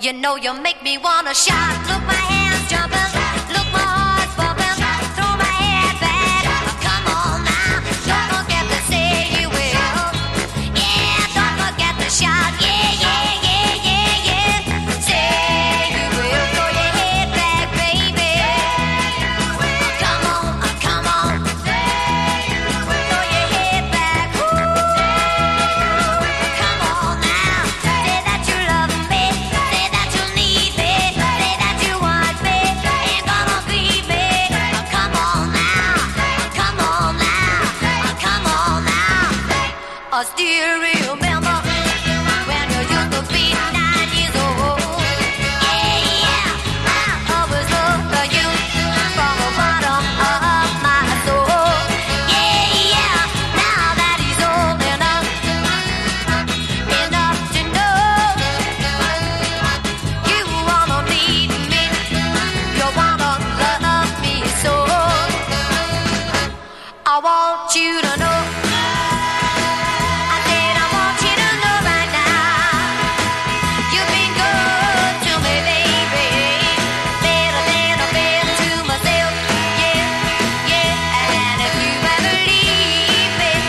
You know you make me wanna shout. Look, my hands jumping, look, my heart's bumping. Throw my head back, come on now. Don't forget to say you will. Yeah, don't forget to shout. Yeah, yeah, yeah, yeah, yeah. Say you will. Throw your head back, baby. Come on, come on. Throw your head back. Come on now. Say that you love me. Say that you need me. Say that you want me. Ain't gonna grieve me. Come on now. Come on now. Come on now. A stereo man.